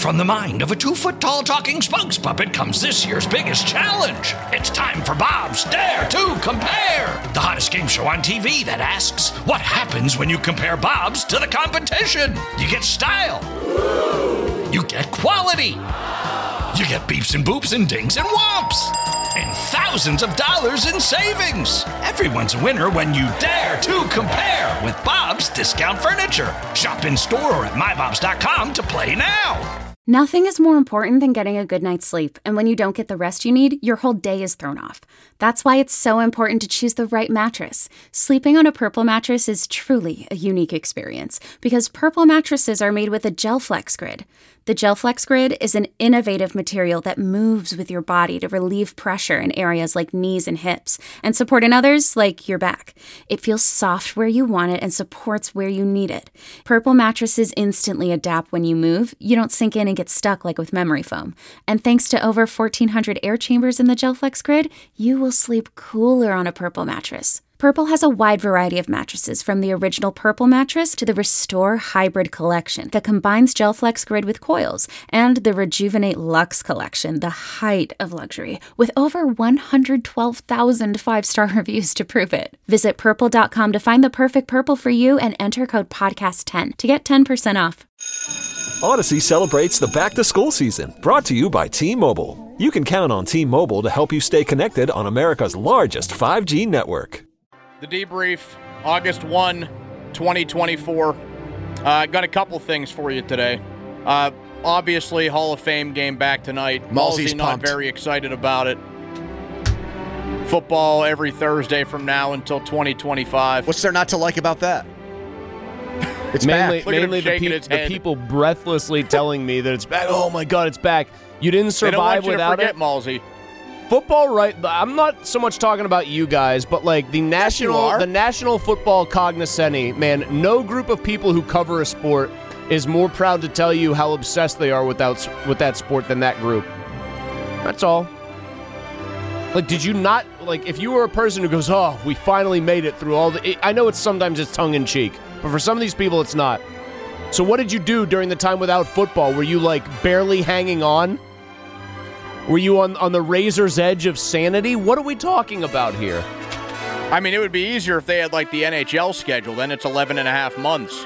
from the mind of a 2-foot-tall talking spokes puppet comes this year's biggest challenge. It's time for Bob's Dare to Compare, the hottest game show on TV that asks, what happens when you compare Bobs to the competition? You get style. You get quality. You get beeps and boops and dings and whomps. And thousands of dollars in savings. Everyone's a winner when you dare to compare with Bob's Discount Furniture. Shop in store or at mybobs.com to play now. Nothing is more important than getting a good night's sleep, and when you don't get the rest you need, your whole day is thrown off. That's why it's so important to choose the right mattress. Sleeping on a Purple mattress is truly a unique experience, because Purple mattresses are made with a GelFlex Grid. The GelFlex Grid is an innovative material that moves with your body to relieve pressure in areas like knees and hips, and support in others like your back. It feels soft where you want it and supports where you need it. Purple mattresses instantly adapt when you move. You don't sink in and get stuck like with memory foam. And thanks to over 1,400 air chambers in the GelFlex Grid, you will sleep cooler on a Purple mattress. Purple has a wide variety of mattresses, from the original Purple mattress to the Restore Hybrid collection that combines GelFlex Grid with coils, and the Rejuvenate Luxe collection, the height of luxury, with over 112,000 5-star reviews to prove it. Visit Purple.com to find the perfect Purple for you and enter code PODCAST10 to get 10% off. Odyssey celebrates the back-to-school season, brought to you by T-Mobile. You can count on T-Mobile to help you stay connected on America's largest 5G network. The debrief, August 1, 2024. Got a couple things for you today. Obviously, Hall of Fame game back tonight. Malsey's not pumped. very excited about it. Football every Thursday from now until 2025. What's there not to like about that? It's mainly, back. mainly the people breathlessly telling me that it's back. Oh my God, it's back. You didn't survive without it. Malsey. Football, right? I'm not so much talking about you guys, but like the national football cognoscenti, man. No group of people who cover a sport is more proud to tell you how obsessed they are with that sport than that group. That's all. Like, did you not, like, if you were a person who goes, oh, we finally made it through all the, I know sometimes it's tongue in cheek, but for some of these people, it's not. So what did you do during the time without football? Were you like barely hanging on? Were you on the razor's edge of sanity? What are we talking about here? I mean, it would be easier if they had, like, the NHL schedule. Then it's 11 and a half months.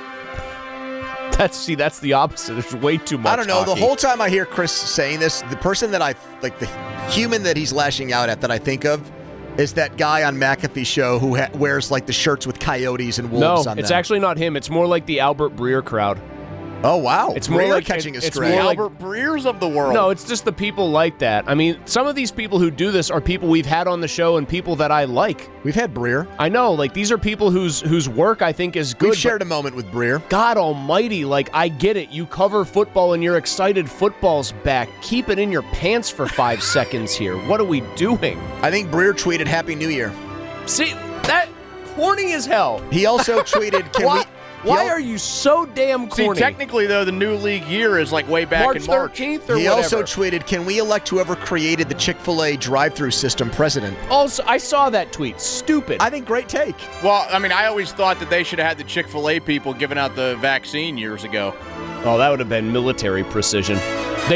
That's the opposite. There's way too much I don't know. hockey. The whole time I hear Chris saying this, the person that I, like, the human that he's lashing out at that I think of is that guy on McAfee's show who wears, like, the shirts with coyotes and wolves on them. No, it's actually not him. It's more like the Albert Breer crowd. Oh, wow. It's more like catching a it's stray. more like Albert Breers of the world. No, it's just the people like that. I mean, some of these people who do this are people we've had on the show and people that I like. We've had Breer. I know, like, these are people whose work I think is good. We've shared a moment with Breer. God almighty, like, I get it. You cover football and you're excited football's back. Keep it in your pants for 5 seconds here. What are we doing? I think Breer tweeted Happy New Year. See, that corny as hell. He also tweeted, Why are you so damn corny? See, technically, though, the new league year is like way back in March. 13th or He whatever. also tweeted, can we elect whoever created the Chick-fil-A drive-thru system president? Also, I saw that tweet. Stupid. I think great take. Well, I mean, I always thought that they should have had the Chick-fil-A people giving out the vaccine years ago. Oh, that would have been military precision. They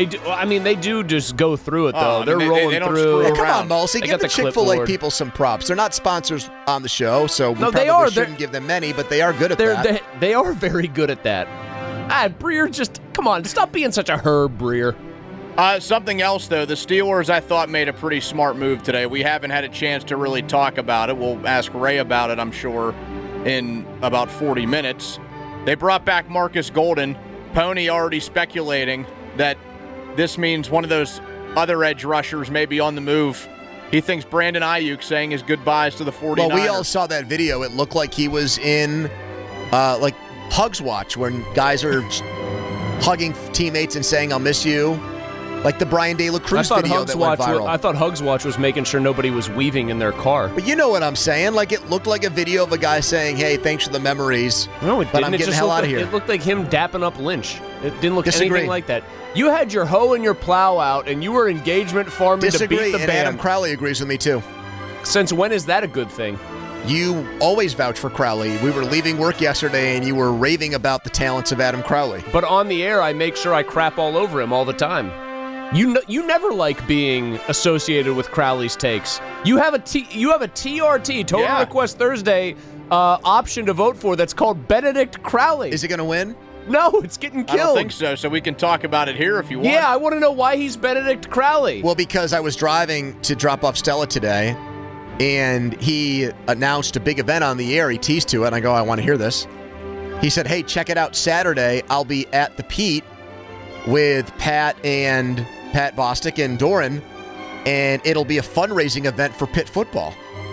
do just go through it, though. They're rolling they don't through. screw Come on, around. Mulsey. Give the Chick-fil-A clipboard. people some props. They're not sponsors on the show, so we No, they probably are. shouldn't give them many, but they are good at that. They are very good at that. Breer, just, come on, stop being such a Herb, Breer. Something else, though. The Steelers, I thought, made a pretty smart move today. We haven't had a chance to really talk about it. We'll ask Ray about it, I'm sure, in about 40 minutes. They brought back Marcus Golden. Pony already speculating that this means one of those other edge rushers may be on the move. He thinks Brandon Ayuk saying his goodbyes to the 49ers. Well, we all saw that video. It looked like he was in, like, Hugs Watch, when guys are hugging teammates and saying, I'll miss you. Like the Brian De La Cruz video that went viral. I thought Hugs Watch was making sure nobody was weaving in their car. But you know what I'm saying? Like, it looked like a video of a guy saying, hey, thanks for the memories. No, it didn't. But I'm getting the hell out of here. It looked like him dapping up Lynch. It didn't look Disagree. anything like that. You had your hoe and your plow out, and you were engagement farming to beat the and band. Adam Crowley agrees with me, too. Since when is that a good thing? you always vouch for Crowley. We were leaving work yesterday, and you were raving about the talents of Adam Crowley. But on the air, I make sure I crap all over him all the time. You never like being associated with Crowley's takes. You have a TRT, Total Request Thursday, option to vote for that's called Benedict Crowley. Is he going to win? No, it's getting killed. I don't think so, so we can talk about it here if you want. Yeah, I want to know why he's Benedict Crowley. Well, because I was driving to drop off Stella today, and he announced a big event on the air. He teased to it, and I go, I want to hear this. He said, hey, check it out Saturday. I'll be at the Pete with Pat Bostic and Doran, and it'll be a fundraising event for Pitt football.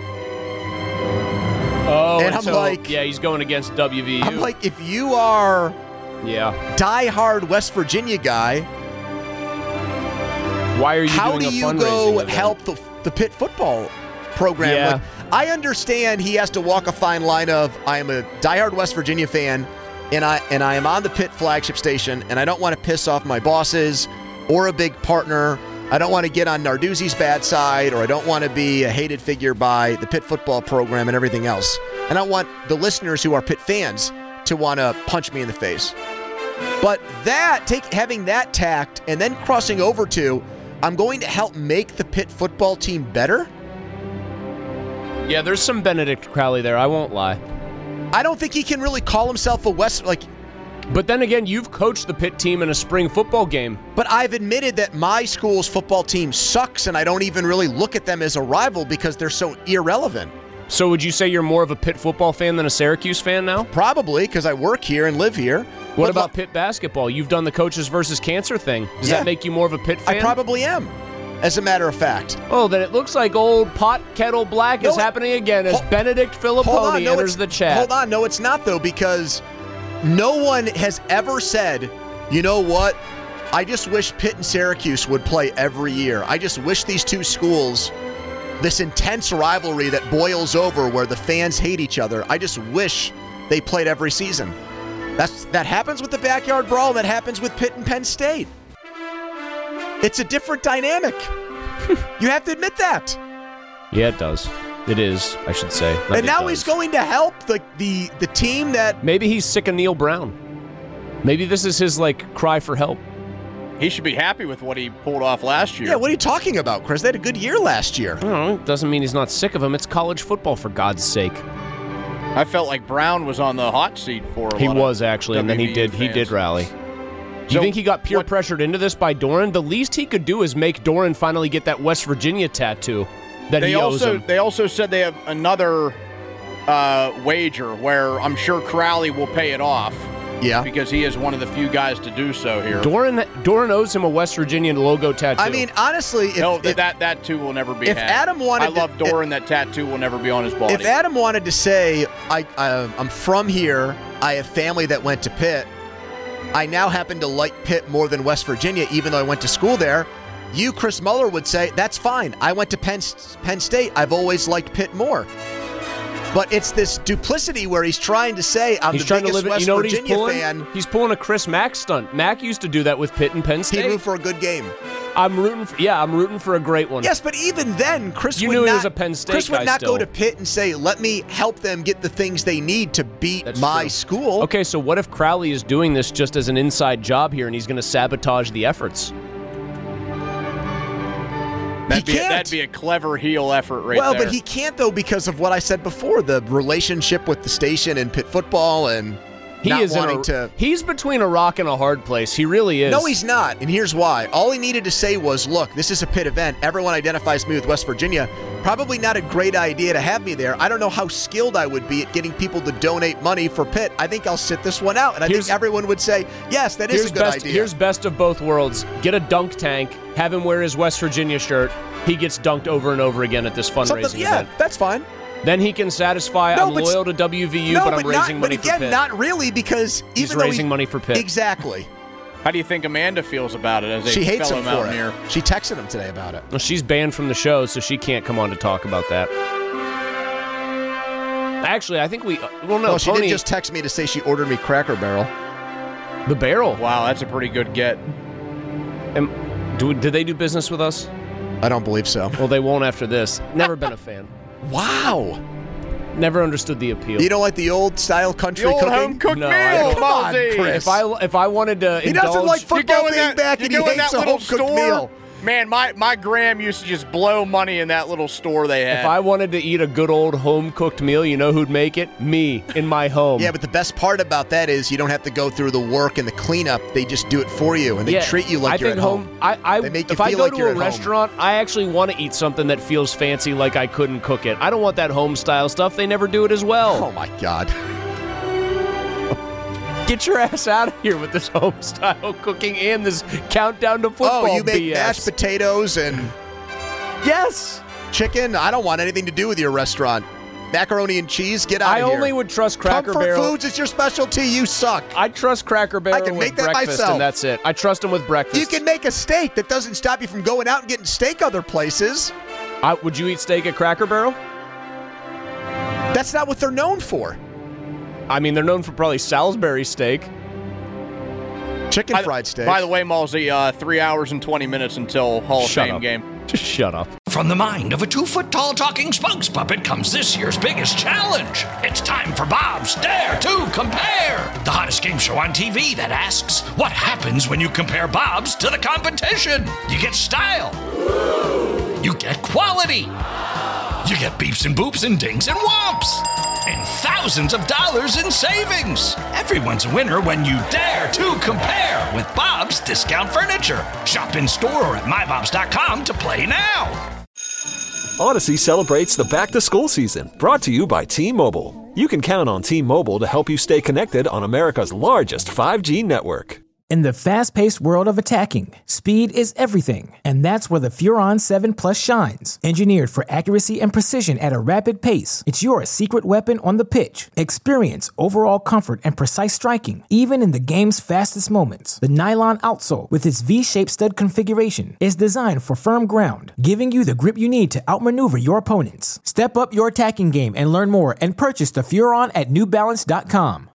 Oh, and I'm like... Yeah, he's going against WVU. I'm like, if you are... Yeah. Die-hard West Virginia guy. Why are you how doing do a you fundraising go event? help the Pitt football program? Yeah. Like, I understand he has to walk a fine line of I am a die-hard West Virginia fan, and I am on the Pitt flagship station, and I don't want to piss off my bosses or a big partner. I don't want to get on Narduzzi's bad side, or I don't want to be a hated figure by the Pitt football program and everything else. And I want the listeners who are Pitt fans to want to punch me in the face. But having that tact and then crossing over to, I'm going to help make the Pitt football team better? Yeah, there's some Benedict Crowley there, I won't lie. I don't think he can really call himself a West... But then again, you've coached the Pitt team in a spring football game. But I've admitted that my school's football team sucks, and I don't even really look at them as a rival because they're so irrelevant. So would you say you're more of a Pitt football fan than a Syracuse fan now? Probably, because I work here and live here. What about Pitt basketball? You've done the coaches versus cancer thing. Does that make you more of a Pitt fan? I probably am, as a matter of fact. Oh, then it looks like old pot kettle black is happening again as Benedict Filipponi enters the chat. Hold on. No, it's not, though, because no one has ever said, you know what, I just wish Pitt and Syracuse would play every year. I just wish these two schools, this intense rivalry that boils over where the fans hate each other, I just wish they played every season. That happens with the Backyard Brawl. That happens with Pitt and Penn State. It's a different dynamic. You have to admit that. Yeah, it does. It is, I should say. And now he's going to help the team that... Maybe he's sick of Neil Brown. Maybe this is his, cry for help. He should be happy with what he pulled off last year. Yeah, what are you talking about, Chris? They had a good year last year. No, it doesn't mean he's not sick of him. It's college football, for God's sake. I felt like Brown was on the hot seat for a lot. He was, actually, and then he did rally. Do you think he got peer pressured into this by Doran? The least he could do is make Doran finally get that West Virginia tattoo that he owes him. They also said they have another wager where I'm sure Crowley will pay it off. Yeah. Because he is one of the few guys to do so here. Doran owes him a West Virginia logo tattoo. I mean, honestly, that too will never be if had. Adam wanted I love Doran, that tattoo will never be on his body. If Adam wanted to say, I'm from here, I have family that went to Pitt, I now happen to like Pitt more than West Virginia, even though I went to school there, you, Chris Muller, would say, that's fine. I went to Penn State. I've always liked Pitt more. But it's this duplicity where he's trying to say, I'm the biggest West Virginia fan. He's pulling a Chris Mack stunt. Mack used to do that with Pitt and Penn State. He'd root for a good game. I'm rooting for a great one. Yes, but even then, Chris would not, he was a Penn State Chris would guy not still. go to Pitt and say, let me help them get the things they need to beat my school. Okay, so what if Crowley is doing this just as an inside job here and he's going to sabotage the efforts? That'd be a clever heel effort right there. Well, there. but he can't, though, because of what I said before, the relationship with the station and Pitt football and He's between a rock and a hard place. He really is. No, he's not, and here's why. All he needed to say was, look, this is a Pitt event. Everyone identifies me with West Virginia. Probably not a great idea to have me there. I don't know how skilled I would be at getting people to donate money for Pitt. I think I'll sit this one out, and I think everyone would say, yes, that is a good idea. Here's best of both worlds. Get a dunk tank, have him wear his West Virginia shirt. He gets dunked over and over again at this fundraising event. Yeah, that's fine. Then he can satisfy, I'm loyal to WVU, but I'm raising money for Pitt. But again, not really, because he's raising money for Pitt. Exactly. How do you think Amanda feels about it as a she hates fellow him for Mountaineer? it. She texted him today about it. Well, she's banned from the show, so she can't come on to talk about that. Actually, I think no, she didn't just text me to say she ordered me Cracker Barrel. The Barrel? Wow, that's a pretty good get. Did they do business with us? I don't believe so. Well, they won't after this. Never been a fan. Wow. Never understood the appeal. You don't like the old style country cooking? Home cooked meal, come on, Chris. If I wanted to he indulge, doesn't like football being back, and he hates a home cooked meal. Man, my gram used to just blow money in that little store they had. If I wanted to eat a good old home-cooked meal, you know who'd make it? Me, in my home. Yeah, but the best part about that is you don't have to go through the work and the cleanup. They just do it for you, and they treat you like you're at home. They make you feel like you're at home. If I go to a restaurant, I actually want to eat something that feels fancy like I couldn't cook it. I don't want that home-style stuff. They never do it as well. Oh, my God. Get your ass out of here with this home-style cooking and this countdown to football. Oh, you make BS. mashed potatoes and yes, chicken? I don't want anything to do with your restaurant. Macaroni and cheese? Get out of here. I only would trust Cracker Comfort Barrel. Foods is your specialty. You suck. I trust Cracker Barrel I can make with that breakfast, myself. and that's it. I trust them with breakfast. You can make a steak. That doesn't stop you from going out and getting steak other places. Would you eat steak at Cracker Barrel? That's not what they're known for. I mean, they're known for probably Salisbury steak. Chicken fried steak. By the way, Malsey, 3 hours and 20 minutes until Hall of Fame game. Just shut up. From the mind of a 2-foot-tall talking spokes puppet comes this year's biggest challenge. It's time for Bob's Dare to Compare, the hottest game show on TV that asks, what happens when you compare Bob's to the competition? You get style. You get quality. You get beeps and boops and dings and whomps. And thousands of dollars in savings. Everyone's a winner when you dare to compare with Bob's Discount Furniture. Shop in store or at mybobs.com to play now. Odyssey celebrates the back-to-school season, brought to you by T-Mobile. You can count on T-Mobile to help you stay connected on America's largest 5G network. In the fast-paced world of attacking, speed is everything, and that's where the Furon 7 Plus shines. Engineered for accuracy and precision at a rapid pace, it's your secret weapon on the pitch. Experience overall comfort and precise striking, even in the game's fastest moments. The nylon outsole, with its V-shaped stud configuration, is designed for firm ground, giving you the grip you need to outmaneuver your opponents. Step up your attacking game and learn more and purchase the Furon at NewBalance.com.